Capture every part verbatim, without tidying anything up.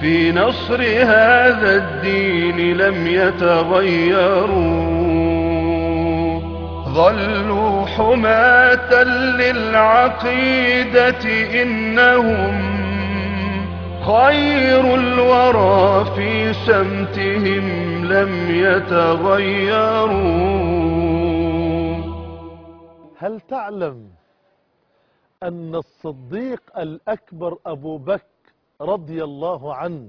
في نصر هذا الدين لم يتغيروا، ظلوا حماة للعقيدة إنهم خير الورى في سمتهم لم يتغيروا. هل تعلم أن الصديق الأكبر أبو بكر رضي الله عنه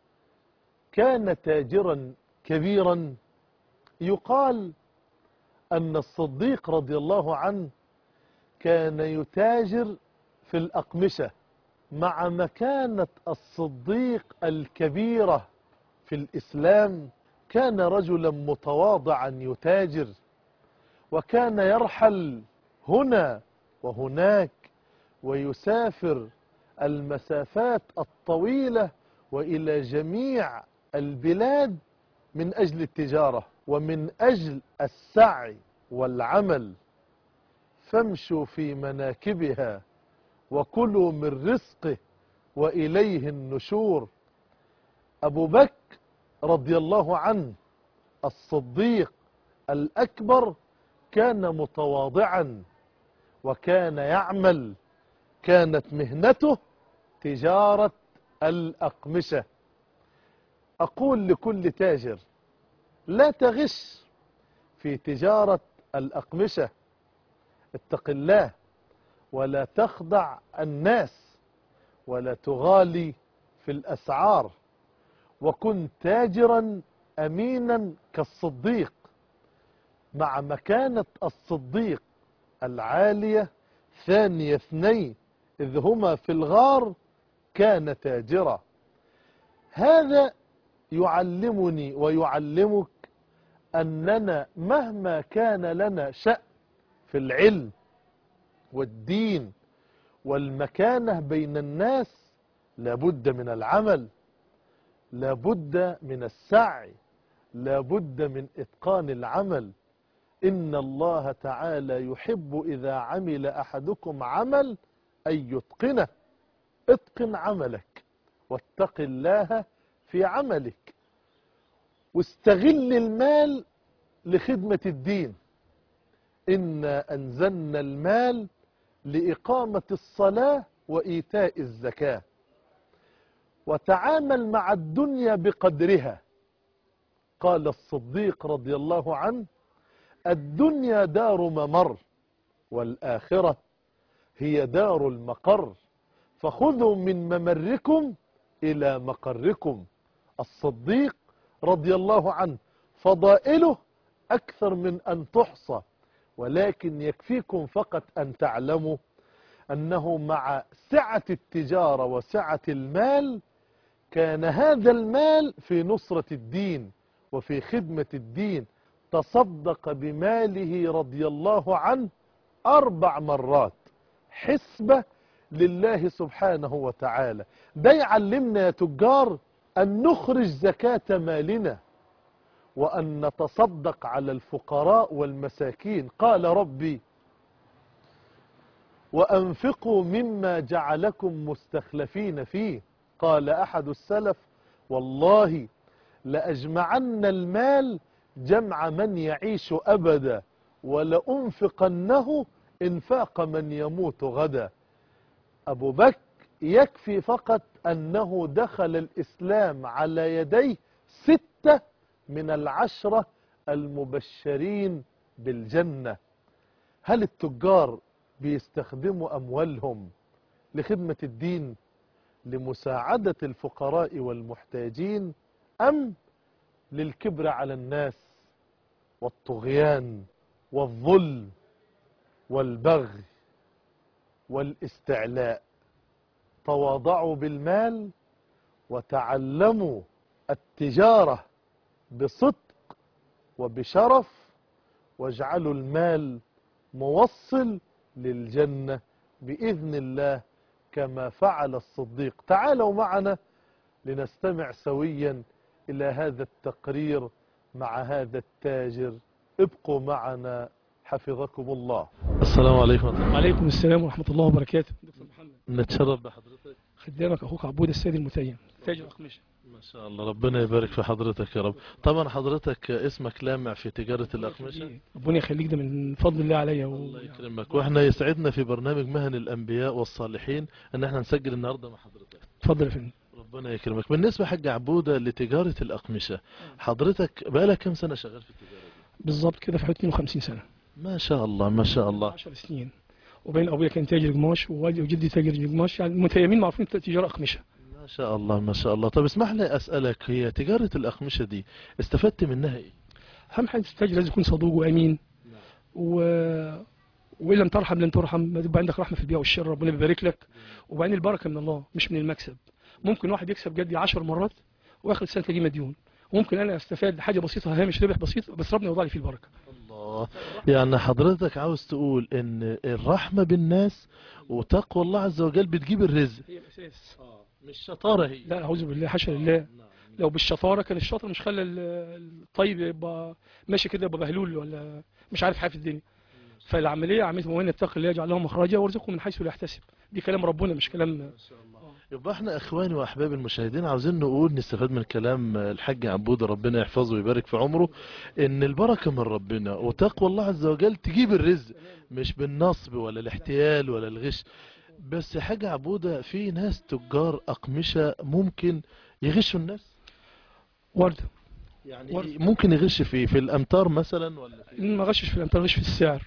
كان تاجرا كبيرا؟ يقال أن الصديق رضي الله عنه كان يتاجر في الأقمشة. مع مكانة الصديق الكبيرة في الإسلام كان رجلا متواضعا يتاجر، وكان يرحل هنا وهناك ويسافر المسافات الطويلة وإلى جميع البلاد من أجل التجارة ومن أجل السعي والعمل. فامشوا في مناكبها وكلوا من رزقه وإليه النشور. أبو بكر رضي الله عنه الصديق الأكبر كان متواضعا وكان يعمل، كانت مهنته تجارة الأقمشة. أقول لكل تاجر لا تغش في تجارة الأقمشة، اتق الله ولا تخدع الناس ولا تغالي في الأسعار، وكن تاجرا أمينا كالصديق. مع مكانة الصديق العالية ثاني اثنين إذ هما في الغار كان تاجرا. هذا يعلمني ويعلمك أننا مهما كان لنا شأن في العلم والدين والمكانة بين الناس لابد من العمل، لابد من السعي، لابد من إتقان العمل. إن الله تعالى يحب إذا عمل أحدكم عمل أن يتقنه. اتقن عملك واتق الله في عملك، واستغل المال لخدمة الدين. إنا أنزلنا المال لإقامة الصلاة وإيتاء الزكاة. وتعامل مع الدنيا بقدرها. قال الصديق رضي الله عنه: الدنيا دار ممر والآخرة هي دار المقر، فخذوا من ممركم إلى مقركم. الصديق رضي الله عنه فضائله أكثر من أن تحصى، ولكن يكفيكم فقط أن تعلموا أنه مع سعة التجارة وسعة المال كان هذا المال في نصرة الدين وفي خدمة الدين. تصدق بماله رضي الله عنه أربع مرات حسبة لله سبحانه وتعالى. ده يعلمنا يا تجار أن نخرج زكاة مالنا وأن نتصدق على الفقراء والمساكين. قال ربي: وأنفقوا مما جعلكم مستخلفين فيه. قال أحد السلف: والله لأجمعن المال جمع من يعيش أبدا ولأنفقنه إنفاق من يموت غدا. أبو بكر يكفي فقط أنه دخل الإسلام على يديه ستة من العشرة المبشرين بالجنة. هل التجار بيستخدموا أموالهم لخدمة الدين، لمساعدة الفقراء والمحتاجين، أم للكبر على الناس والطغيان والظلم والبغي والاستعلاء؟ تواضعوا بالمال وتعلموا التجارة بصدق وبشرف، واجعلوا المال موصل للجنة بإذن الله كما فعل الصديق. تعالوا معنا لنستمع سويا إلى هذا التقرير مع هذا التاجر. ابقوا معنا حفظكم الله. السلام عليكم. وعليكم السلام ورحمة الله وبركاته. دكتور محمد، نتشرف بحضرتك. خدامك اخوك عبود السيد المتيم تاجر اقمشه. ما شاء الله، ربنا يبارك في حضرتك يا رب. طبعا حضرتك اسمك لامع في تجارة الأقمشة. ربنا يخليك، ده من فضل الله عليا و... الله يكرمك، واحنا يسعدنا في برنامج مهن الأنبياء والصالحين ان احنا نسجل النهاردة مع حضرتك. اتفضل يا فندم. ربنا يكرمك. بالنسبة حاج عبودة لتجارة الأقمشة، حضرتك بقالك كم سنة شغال في التجارة دي؟ بالظبط كده في حوالي اثنين وخمسين سنة. ما شاء الله ما شاء الله. عشر سنين، وبين ابويا كان تاجر قماش ووالدي وجدي تاجر قماش، يعني متيمين معروفين تجارة اقمشة. ما شاء الله ما شاء الله. طب اسمح لي أسألك، هي تجارة الأقمشة دي استفدت منها ايه؟ اهم حاجة التاجر لازم يكون صدوق وامين، و... وان لم ترحم لن ترحم، يبقى عندك رحمة في البيع والشراء، ربنا بيبارك لك. وبعدين البركة من الله مش من المكسب. ممكن واحد يكسب جدي عشر مرات واخر سنة تلاقيه مديون، وممكن انا استفاد حاجة بسيطة هامش ربح بسيط، بس ربنا يوضع لي فيه البركة. الله، يعني حضرتك عاوز تقول ان الرحمة بالناس وتقوى الله عز وجل بتجيب الرزق، هي الاساس. اه مش شطارة هي. لا اعوذ بالله، حاشا لله. لو بالشطاره كان الشاطر مش خلى ال- الطيب يبقى ماشي كده يبقى بهلول ولا مش عارف حاجه في الدنيا. فالعمليه عمليه ومن يتقي الله يجعل له مخرجا ويرزقه من حيث لا يحتسب. دي كلام ربنا مش كلام. يبقى احنا اخواني واحبابي المشاهدين عاوزين نقول نستفاد من كلام الحاج عبود ربنا يحفظه ويبارك في عمره، ان البركة من ربنا وتقوى الله عز وجل تجيب الرزق، مش بالنصب ولا الاحتيال ولا الغش. بس يا حاج عبودة في ناس تجار اقمشة ممكن يغشوا الناس، ورد. يعني ورد. ممكن يغش في في الامتار مثلا ولا في ما غشش في الامتار، غش في السعر،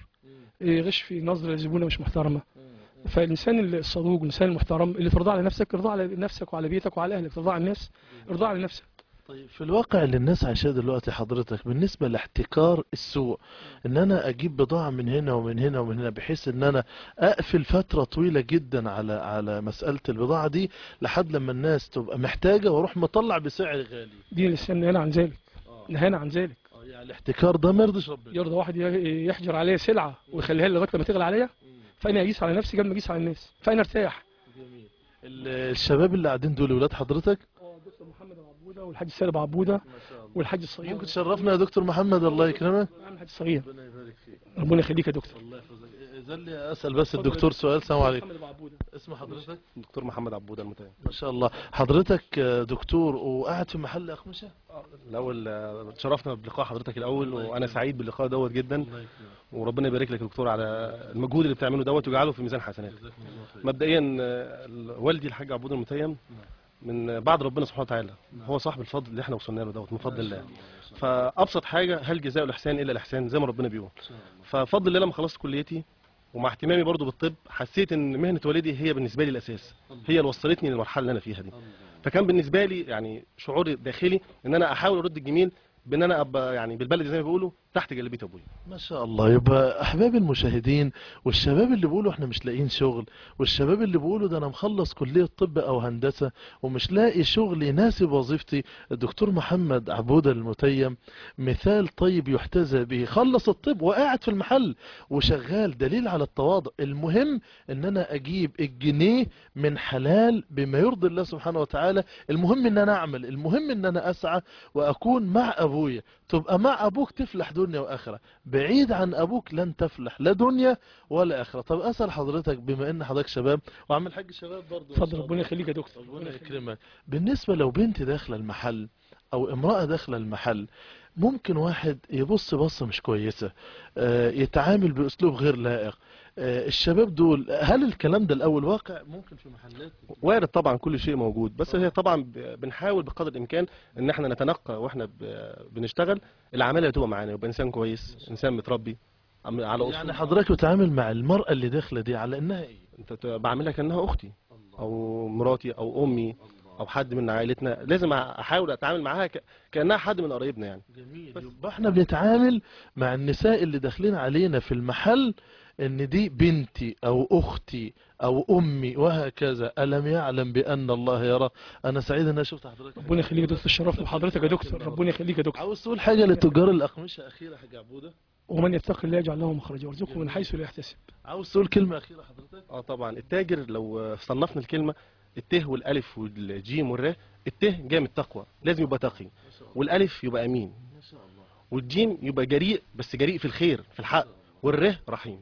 غش في نظره للزبونه مش محترمه. فالانسان الصدوق والانسان المحترم اللي ترضى على نفسك ارضى على نفسك وعلى بيتك وعلى اهلك، ترضى على الناس ارضى على نفسك. طيب في الواقع اللي الناس عايشاه دلوقتي حضرتك، بالنسبة لاحتكار السوق، ان انا اجيب بضاعة من هنا ومن هنا ومن هنا بحيث ان انا اقفل فترة طويلة جدا على على مسألة البضاعة دي لحد لما الناس تبقى محتاجة واروح مطلع بسعر غالي. دين الاسلام نهانا عن ذلك. نهانا عن ذلك. اه يعني الاحتكار ده ما يرضيش ربنا. يرضى واحد ي- يحجر عليا سلعه ويخليها لي لغايه لما تغلى عليا، فانا اقيس على نفسي قبل ما اقيس على الناس، فانا ارتاح. جميل. ال- الشباب اللي قاعدين دول ولاد حضرتك؟ اه دكتور محمد ابو عبوده والحاج السيد ابو عبوده والحاج الصغير. ممكن تشرفنا يا دكتور محمد، الله يكرمك. نعم الحاج الصغير. ربنا يبارك فيك. ربنا يخليك يا دكتور. الله يحفظك. اذن لي اسال بس الدكتور سؤال. السلام عليكم. محمد ابو عبوده. اسم حضرتك؟ دكتور محمد عبودة المتيم. ما شاء الله. حضرتك دكتور وقاعد في محل اقمشه؟ الاول آه، اتشرفنا بلقاء حضرتك الاول، وانا سعيد باللقاء دوت جدا، وربنا يبارك لك يا دكتور على المجهود اللي بتعمله دوت ويجعله في ميزان حسناتك. مبدئيا آه، والدي الحاج عبود المتيم من بعد ربنا سبحانه وتعالى، هو صاحب الفضل اللي احنا وصلنا له دوت من فضل الله. فابسط حاجه، هل جزاء الاحسان الا الاحسان زي ما ربنا بيقول. ففضل الله لما خلصت كليتي ومع اهتمامي برضو بالطب، حسيت ان مهنه والدي هي بالنسبه لي الاساس، هي اللي وصلتني للمرحله اللي انا فيها دي. فكان بالنسبه لي يعني شعور داخلي ان انا احاول ارد الجميل بان انا ابقى يعني بالبلدي زي ما بيقولوا تحت جلبيه ابويا. ما شاء الله. يبقى احباب المشاهدين والشباب اللي بيقولوا احنا مش لاقيين شغل، والشباب اللي بيقولوا ده انا مخلص كلية طب او هندسة ومش لاقي شغل يناسب وظيفتي، الدكتور محمد عبودة المتيم مثال طيب يحتذى به. خلص الطب وقاعد في المحل وشغال، دليل على التواضع. المهم ان انا اجيب الجنيه من حلال بما يرضي الله سبحانه وتعالى، المهم ان انا اعمل، المهم ان انا اسعى واكون مع ابويا. تبقى مع ابوك تفلح دنيا واخره، بعيد عن ابوك لن تفلح لا دنيا ولا اخره. طب اسال حضرتك بما ان حضرتك شباب وعم الحاج شباب برضه، اتفضل ربنا يخليك يا دكتور. ربنا يكرمك. بالنسبه لو بنت داخله المحل او امراه داخله المحل، ممكن واحد يبص بصه مش كويسه، آه، يتعامل باسلوب غير لائق. آه، الشباب دول هل الكلام ده الاول واقع ممكن في محلات؟ وارد طبعا، كل شيء موجود، بس هي طبعا ب- بنحاول بقدر الامكان ان احنا نتنقى واحنا ب- بنشتغل العماله اللي تبقى معانا، يبقى انسان كويس، انسان متربي عم- على اصول. يعني حضرتك بتتعامل مع المراه اللي داخله دي على انها ايه؟ انت ت- بعملها كانها اختي او مراتي او امي او حد من عائلتنا، لازم احاول اتعامل معاها ك... كانها حد من قرايبنا يعني. جميل. يبقى احنا بنتعامل مع النساء اللي داخلين علينا في المحل ان دي بنتي او اختي او امي وهكذا. الم يعلم بان الله يرى. انا سعيد ان انا شفت حضرتك. ربنا يخليك يا دكتور، شرفنا بحضرتك يا دكتور. ربنا يخليك يا دكتور. عاوز تقول حاجه لتجار الاقمشه اخيره يا حاج عبوده؟ ومن يتقي الله يجعل له مخرجا ويرزقه من حيث لا يحتسب. عاوز تقول كلمه اخيره حضرتك؟ اه طبعا، التاجر لو صنفنا الكلمه الته والالف والجيم والراء، الته جاي من التقوى، لازم يبقى تقي، والالف يبقى امين، ما شاء الله. والجيم يبقى جريء بس جريء في الخير في الحق، والره رحيم.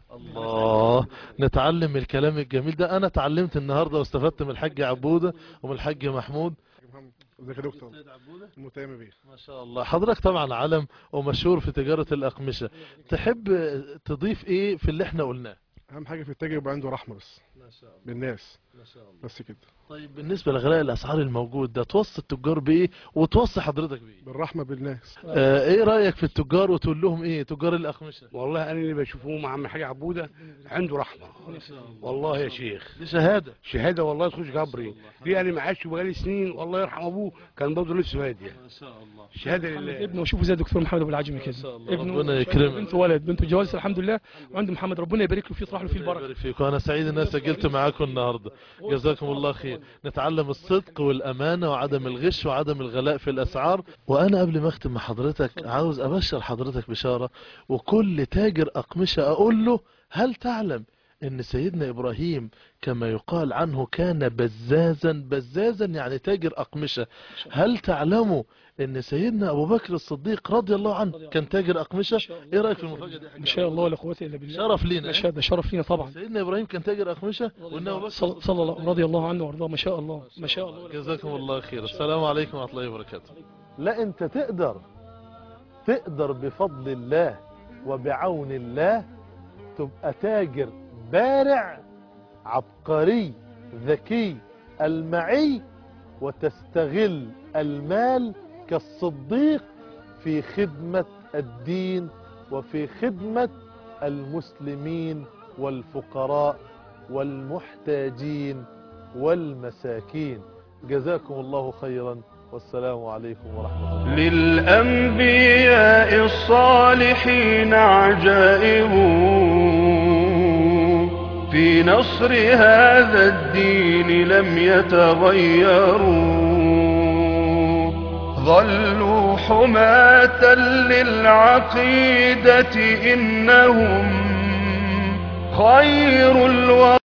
الله، نتعلم من الكلام الجميل ده. انا اتعلمت النهارده واستفدت من الحاج عبودة ومن الحاج محمود. ازيك يا دكتور؟ المتهم بيه. ما شاء الله، حضرتك طبعا علم ومشهور في تجارة الأقمشة، تحب تضيف ايه في اللي احنا قلناه؟ اهم حاجه في التاجر يبقى عنده رحمه بس ما شاء الله بالناس، ما شاء الله. بس كده. طيب بالنسبة لغلاء الأسعار الموجود ده، توصي التجار بإيه وتوصي حضرتك بإيه؟ بالرحمه بالناس. آه إيه رأيك في التجار وتقول لهم إيه تجار الأقمشة؟ والله انا اللي بشوفه مع عم الحاج عبوده عنده رحمه والله يا شيخ، دي شهادة شهاده والله تخش قبري. دي انا معاش بقالي سنين والله يرحم ابوه كان برضه نفسه هاديه. ما شاء الله. شهاده محمد لله. ابنه وشوفوا زي الدكتور محمد ابو العجمي كده، ابنه ربنا يكرمك. بنته ولد، بنته جواز الحمد لله، وعند محمد ربنا يبارك له فيه يطرح له فيه الله البركه. يبارك فيكم. أنا سعيد إن أنا سجلت معاكم النهاردة، جزاكم الله خير. نتعلم الصدق والأمانة وعدم الغش وعدم الغلاء في الأسعار. وأنا قبل ما أختم مع حضرتك عاوز أبشر حضرتك بشارة، وكل تاجر أقمشة أقول له: هل تعلم ان سيدنا ابراهيم كما يقال عنه كان بزازا؟ بزازا يعني تاجر اقمشة. هل تعلموا ان سيدنا ابو بكر الصديق رضي الله عنه كان تاجر اقمشة؟ ايه رايك في المفاجأة دي يا حاج؟ ما شاء الله ولا قوه الا بالله. شرف لينا. ما شاء ده شرف لينا طبعا. سيدنا ابراهيم كان تاجر اقمشة وان ابو بكر صلى صلى الله رضي الله عنه وارضاه. ما شاء الله ما شاء الله. جزاكم الله خير. السلام عليكم ورحمة الله وبركاته. لا انت تقدر تقدر بفضل الله وبعون الله تبقى تاجر بارع عبقري ذكي المعي، وتستغل المال كالصديق في خدمة الدين وفي خدمة المسلمين والفقراء والمحتاجين والمساكين. جزاكم الله خيرا، والسلام عليكم ورحمة الله. للأنبياء الصالحين عجائب في نصر هذا الدين لم يتغيروا، ظلوا حماة للعقيدة إنهم خير الورى.